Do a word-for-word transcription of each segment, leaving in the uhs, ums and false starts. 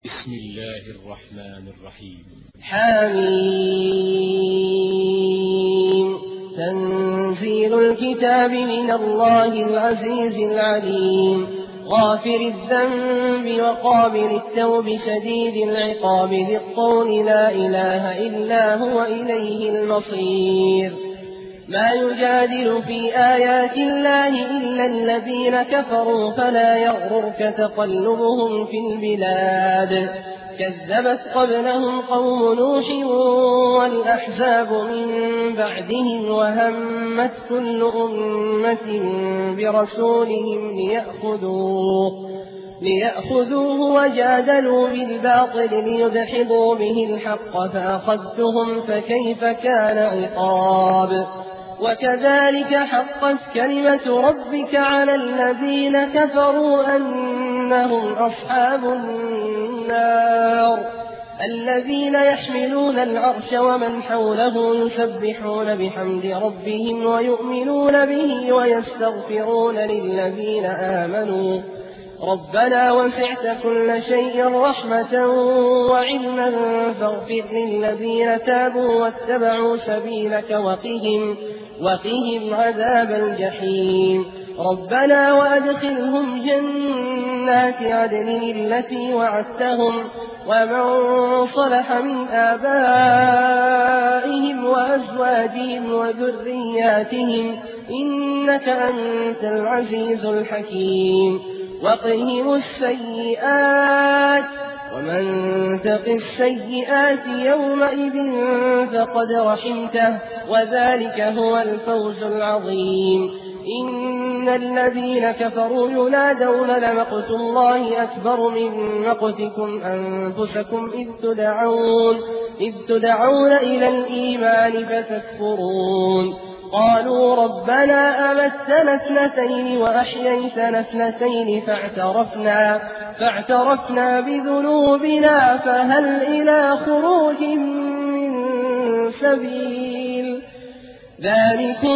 بسم الله الرحمن الرحيم. حميم. تنزيل الكتاب من الله العزيز العليم، غافر الذنب وقابل التوب شديد العقاب ذي الطول لا إله إلا هو إليه المصير. ما يجادل في آيات الله إلا الذين كفروا فلا يغررك تقلبهم في البلاد. كذبت قبلهم قوم نوح والأحزاب من بعدهم وهمت كل أمة برسولهم ليأخذوه ليأخذوه وجادلوا بالباطل ليدحضوا به الحق فأخذتهم فكيف كان عقاب. وكذلك حقت كلمة ربك على الذين كفروا أنهم أصحاب النار. الذين يحملون العرش ومن حوله يسبحون بحمد ربهم ويؤمنون به ويستغفرون للذين آمنوا ربنا وسعت كل شيء رحمة وعلما فاغفر للذين تابوا واتبعوا سبيلك وقهم, وقهم عذاب الجحيم. ربنا وأدخلهم جنات عدن التي وعدتهم ومن صلح من آبائهم وأزواجهم وذرياتهم إنك أنت العزيز الحكيم. وقهم السيئات ومن تق السيئات يومئذ فقد رحمته وذلك هو الفوز العظيم. إن الذين كفروا ينادون لمقت الله أكبر من مقتكم أنفسكم إذ تدعون, إذ تدعون إلى الإيمان فتكفرون. قالوا ربنا أمتنا اثنتين وأحييتنا اثنتين فاعترفنا, فاعترفنا بذنوبنا فهل إلى خروج من سبيل. ذلكم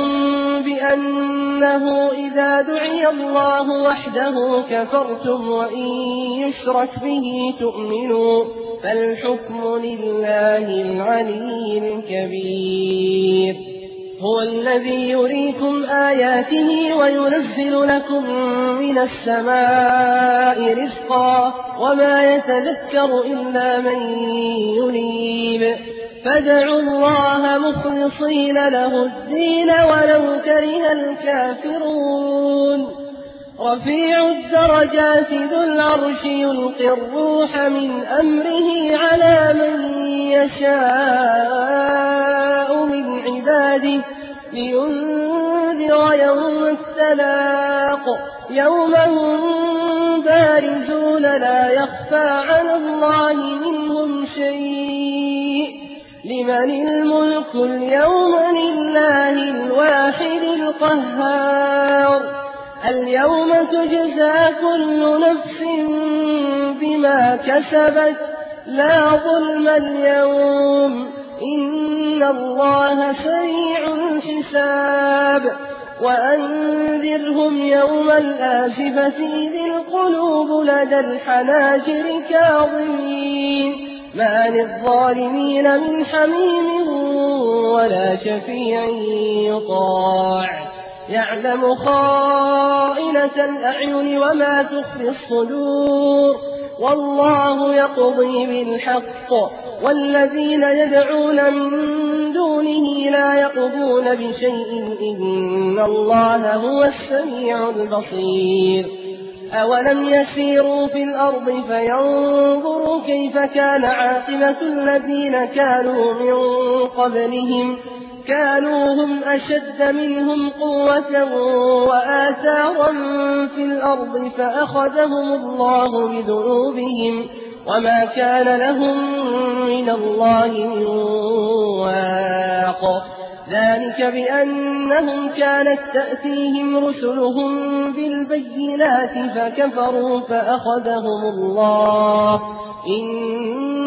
بأنه إذا دعي الله وحده كفرتم وإن يشرك به تؤمنوا فالحكم لله العلي الكبير. هو الذي يريكم آياته وينزل لكم من السماء رزقا وما يتذكر إلا من ينيب. فادعوا الله مخلصين له الدين ولو كره الكافرون. رفيع الدرجات ذو العرش يلقي الروح من أمره على من يشاء من عباده لينذر يوم التلاق يوم هم بارزون لا يخفى على الله منهم شيء. لمن الملك اليوم لله الواحد القهار. اليوم تجزى كل نفس بما كسبت لا ظلم اليوم إن الله سريع الحساب. وأنذرهم يوم الآزفة إذ القلوب لدى الحناجر كاظمين ما للظالمين من حميم ولا شفيع يطاع. يعلم خائنة الأعين وما تخفي الصدور والله يقضي بالحق والذين يدعون من دونه لا يقضون بشيء إن الله هو السميع البصير. أولم يسيروا في الأرض فينظروا كيف كان عاقبة الذين كانوا من قبلهم كانوا هم أشد منهم قوة وآثارا في الأرض فأخذهم الله بذنوبهم وما كان لهم من الله من واق. ذلك بأنهم كانت تأتيهم رسلهم بالبينات فكفروا فأخذهم الله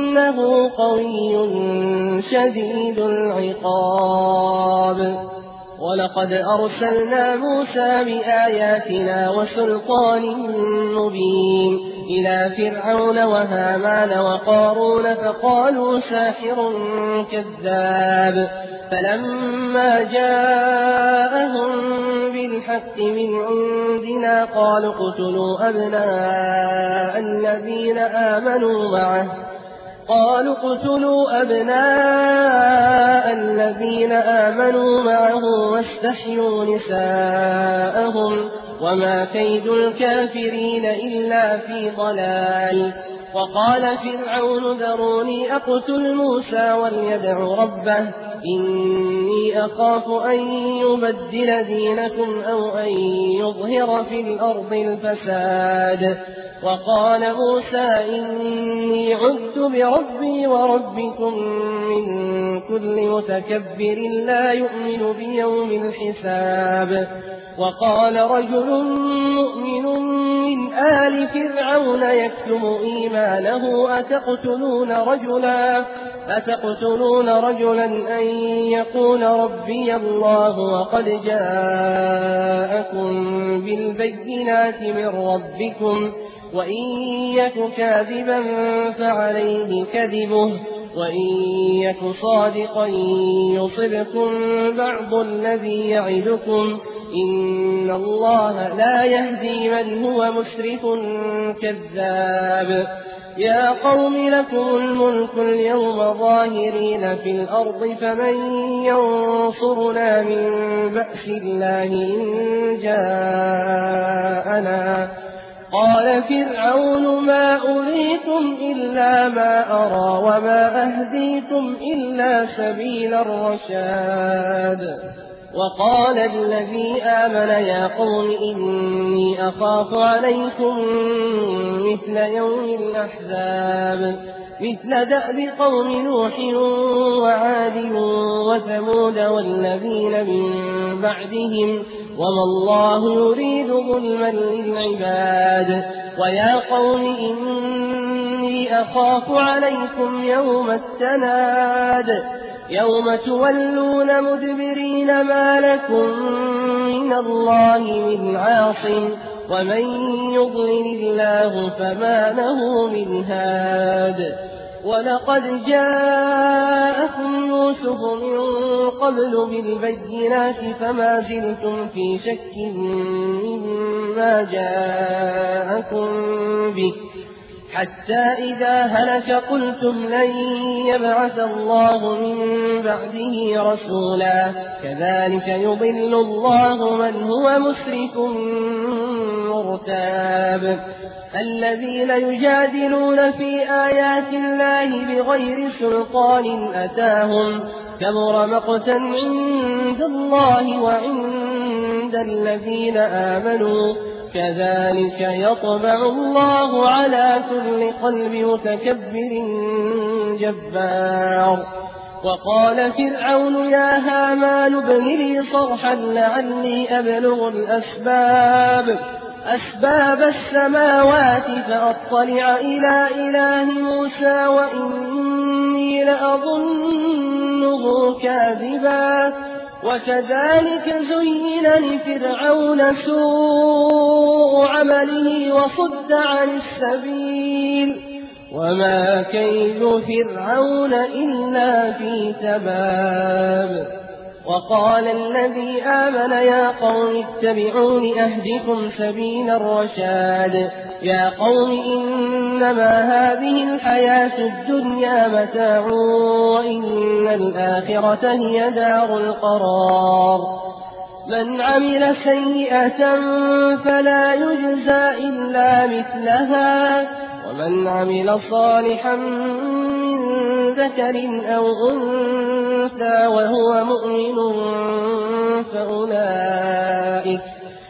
إنه قوي شديد العقاب. ولقد أرسلنا موسى بآياتنا وسلطان مبين إلى فرعون وهامان وقارون فقالوا ساحر كذاب فلما جاءهم بالحق من عندنا قالوا اقتلوا أبناء الذين آمنوا معه قالوا اقتلوا أبناء الذين آمنوا معه واستحيوا نساءهم وما كيد الكافرين إلا في ضلال. وقال فرعون ذروني أقتل موسى وليدع ربه إني أخاف أن يبدل دينكم أو أن يظهر في الأرض الفساد. وقال موسى إني عذت بربي وربكم من كل متكبر لا يؤمن بيوم الحساب. وقال رجل مؤمن من آل فرعون يكتم إيمانه أتقتلون رجلا أتقتلون رجلا أن يقول ربي الله وقد جاءكم بالبينات من ربكم وإن يك كاذبا فعليه كذبه وإن يك صادقا يصبكم بعض الذي يعدكم إن الله لا يهدي من هو مسرف كذاب. يا قوم لكم الملك اليوم ظاهرين في الأرض فمن ينصرنا من بأس الله إن جاءنا. قال فرعون ما أريكم إلا ما أرى وما أهديكم إلا سبيل الرشاد. وقال الذي آمن يا قوم إني أخاف عليكم مثل يوم الأحزاب مثل دأب قوم نوح وعاد وثمود والذين من بعدهم وما الله يريد ظلما للعباد. ويا قوم إني أخاف عليكم يوم التناد يوم تولون مدبرين ما لكم من الله من عاصم ومن يضلل الله فما له من هاد. ولقد جاءكم يوسف من قبل بالبينات فما زلتم في شك مما جاءكم به حتى إذا هلك قلتم لن يبعث الله من بعده رسولا كذلك يضل الله من هو مسرف مرتاب. الذين يجادلون في آيات الله بغير سلطان أتاهم كبر مقتا عند الله وعند الذين آمنوا كذلك يطبع الله على كل قلب متكبر جبار. وقال فرعون يا هامان ابن لي صرحا لعلي أبلغ الأسباب أسباب السماوات فأطلع إلى إله موسى وإني لأظنه كاذبا. وكذلك زين لفرعون سوء عمله وصد عن السبيل وما كيد فرعون إلا في تباب. وقال الذي آمن يا قوم اتبعون أهدكم سبيل الرشاد. يا قوم إنما هذه الحياة الدنيا متاع وإن الآخرة هي دار القرار. من عمل سيئة فلا يجزى إلا مثلها ومن عمل صالحا من ذكر أو أنثى وهو مؤمن فأولئك,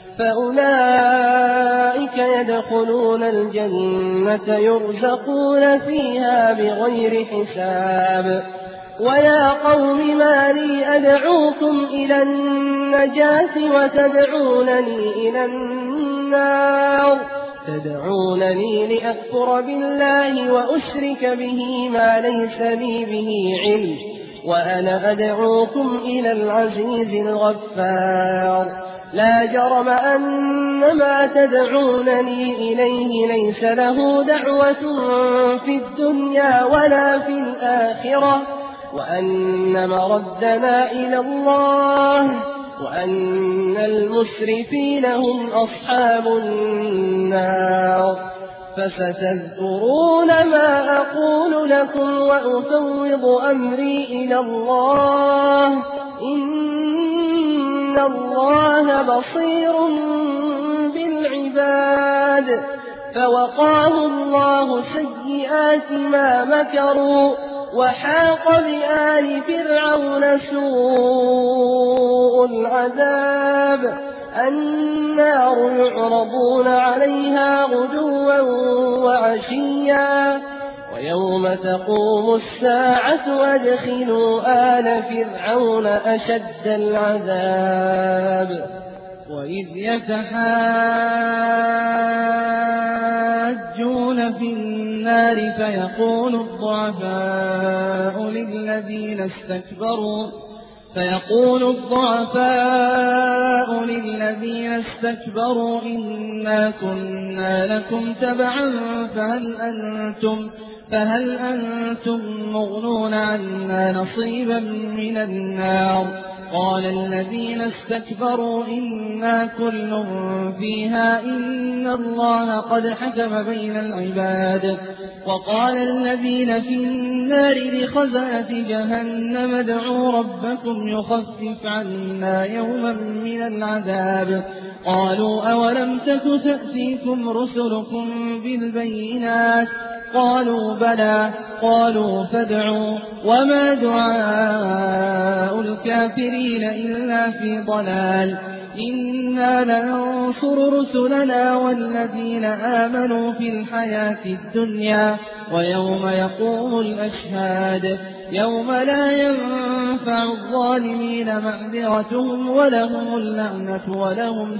فأولئك يدخلون الجنة يرزقون فيها بغير حساب. ويا قوم ما لي أدعوكم إلى النجاة وتدعونني إلى النار تدعونني لأكفر بالله وأشرك به ما ليس لي به علم وأنا أدعوكم إلى العزيز الغفار لا جرم أن ما تدعونني إليه ليس له دعوة في الدنيا ولا في الآخرة وأن مردنا إلى الله وأن المسرفين هم أصحاب النار فستذكرون ما أقول لكم وأفوض أمري إلى الله إن الله بصير بالعباد فوقاه الله سيئات ما مكروا وحاق بآل فرعون سوء العذاب النار يعرضون عليها غدوا وعشيا ويوم تقوم الساعة أدخلوا آل فرعون أشد العذاب وإذ يتحاجون في النار فيقول الضعفاء للذين استكبروا فيقول الضعفاء للذين استكبروا إنا كنا لكم تبعا فهل أنتم فهل أنتم مغنون عنا نصيبا من النار قال الذين استكبروا إنا كل فيها إن الله قد حكم بين العباد وقال الذين في النار لخزنة جهنم ادعوا ربكم يخفف عنا يوما من العذاب قالوا أولم تك تأتيكم رسلكم بالبينات قالوا بلى قالوا فادعوا وما دعاء الكافرين إلا في ضلال إنا لننصر رسلنا والذين آمنوا في الحياة الدنيا ويوم يقوم الأشهاد يوم لا ينفع الظالمين معذرتهم ولهم اللعنة ولهم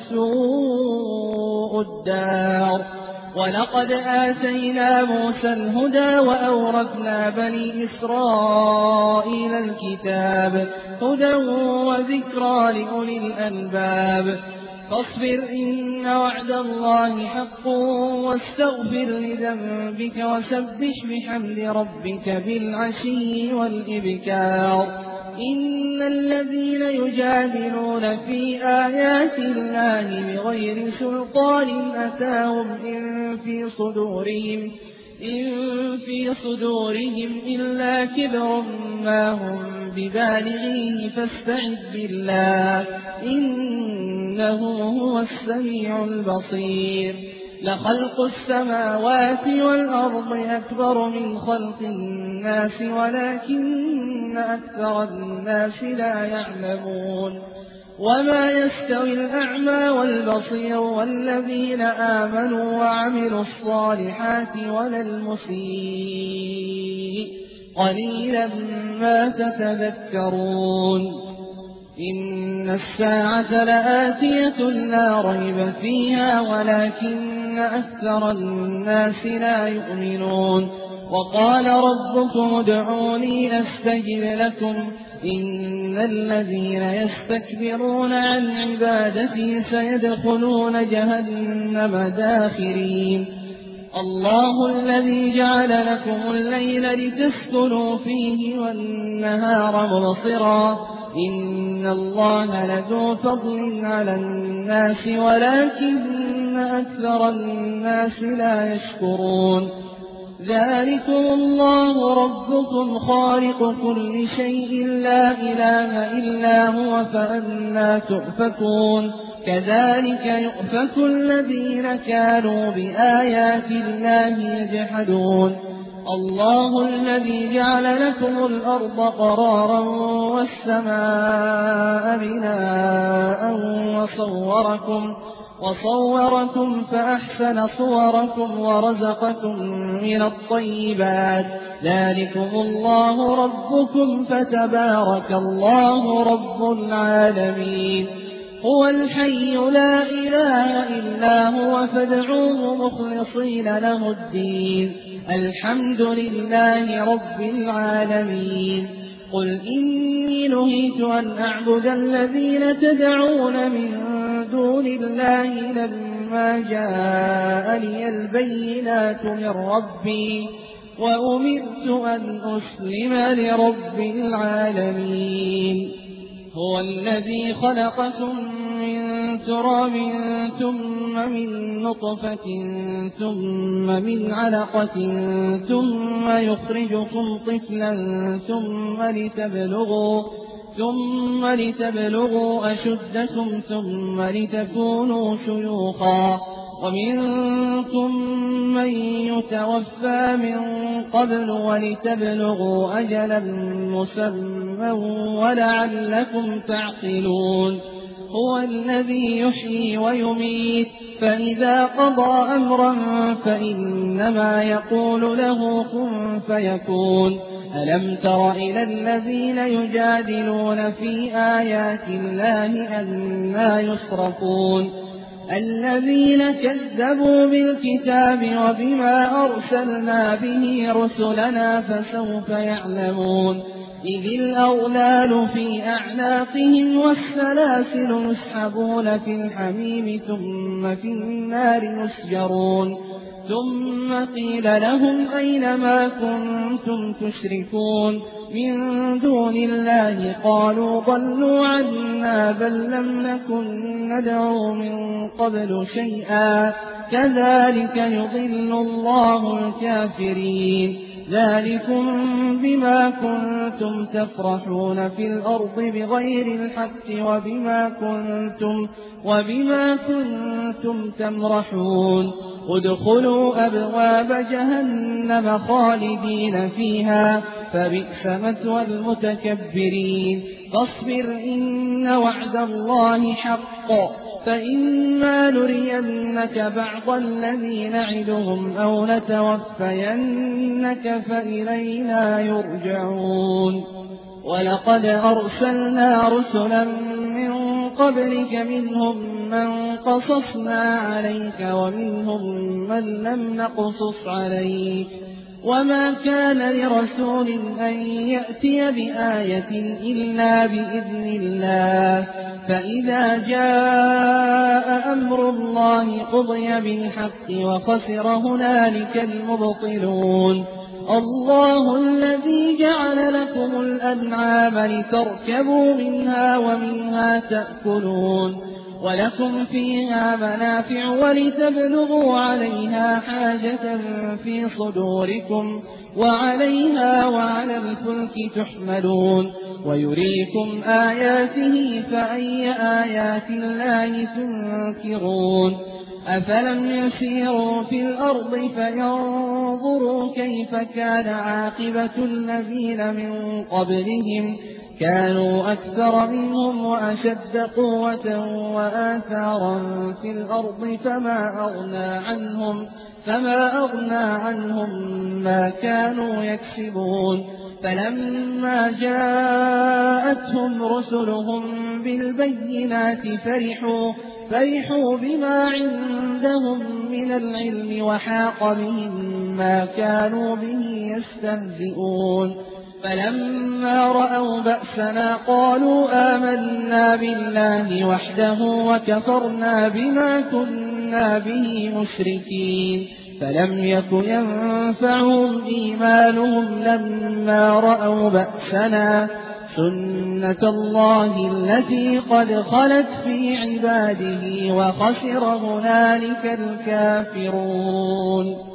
سوء الدار ولقد آتينا موسى الهدى وأورثنا بني إسرائيل الكتاب هدى وذكرى لأولي الألباب فاصبر إن وعد الله حق واستغفر لذنبك وسبح بحمد ربك بالعشي والإبكار إن الذين يجادلون في آيات الله بغير سلطان أتاهم إن في صدورهم إن في صدورهم إلا كبر ما هم ببالغيه فاستعذ بالله إنه هو السميع البصير لخلق السماوات والأرض أكبر من خلق الناس ولكن أكثر الناس لا يعلمون وما يستوي الأعمى والبصير والذين آمنوا وعملوا الصالحات ولا المسيء قليلا ما تتذكرون إن الساعة لآتية لا ريب فيها ولكن أكثر الناس لا يؤمنون وقال ربكم ادعوني أستجب لكم إن الذين يستكبرون عن عبادتي سيدخلون جهنم داخرين الله الذي جعل لكم الليل لتسكنوا فيه والنهار مبصرا إن الله لذو فضل على الناس ولكن أكثر الناس لا يشكرون ذلكم الله ربكم خالق كل شيء لا إله إلا هو فأنى تؤفكون كذلك يؤفك الذين كانوا بآيات الله يجحدون الله الذي جعل لكم الأرض قرارا والسماء بناء وصوركم وصوركم فأحسن صوركم ورزقكم من الطيبات ذلكم الله ربكم فتبارك الله رب العالمين هو الحي لا إله إلا هو فادعوه مخلصين له الدين الحمد لله رب العالمين قل إني نهيت أن أعبد الذين تدعون من دون الله لما جاءني البينات من ربي وأمرت أن أسلم لرب العالمين. هو الذي خلقكم من تراب ثم من نطفة ثم من علقة ثم يخرجكم طفلا ثم لتبلغوا ثم لتبلغوا أشدكم ثم لتكونوا شيوخا ومنكم من يتوفى من قبل ولتبلغوا أجلا مسمى ولعلكم تعقلون. هو الذي يحيي ويميت فإذا قضى أمرا فإنما يقول له كن فيكون. ألم تر إلى الذين يجادلون في آيات الله أنى يصرفون الذين كذبوا بالكتاب وبما أرسلنا به رسلنا فسوف يعلمون. إذ الأغلال في أعناقهم والسلاسل يسحبون في الحميم ثم في النار يسجرون. ثم قيل لهم أين ما كنتم تشركون من دون الله قالوا ضلوا عنا بل لم نكن ندعو من قبل شيئا كذلك يضل الله الكافرين. ذلكم بما كنتم تفرحون في الأرض بغير الحق وبما كنتم, وبما كنتم تمرحون. ادخلوا أبواب جهنم خالدين فيها فبئس مثوى المتكبرين. فاصبر إن وعد الله حق فإما نرينك بعض الذي نعدهم أو نتوفينك فإلينا يرجعون. ولقد أرسلنا رسلا من قبلك منهم من قصصنا عليك ومنهم من لم نقصص عليك وما كان لرسول أن يأتي بآية إلا بإذن الله. فإذا جاء أمر الله قضي بالحق وخسر هنالك المبطلون. الله الذي جعل لكم الأنعام لتركبوا منها ومنها تأكلون ولكم فيها منافع ولتبلغوا عليها حاجة في صدوركم وعليها وعلى الفلك تحملون. ويريكم آياته فأي آيات الله تنكرون. أفلم يسيروا في الأرض فينظروا كيف كان عاقبة الذين من قبلهم كانوا أكثر منهم وأشد قوة وآثارا في الأرض فما أغنى عنهم, فما أغنى عنهم ما كانوا يكسبون. فلما جاءتهم رسلهم بالبينات فرحوا, فرحوا بما عندهم من العلم وحاق بهم ما كانوا به يستهزئون. فلما رأوا بأسنا قالوا آمنا بالله وحده وكفرنا بما كنا به مشركين. فلم يك ينفعهم إيمانهم لما رأوا بأسنا سنة الله التي قد خلت في عباده وخسر هنالك الكافرون.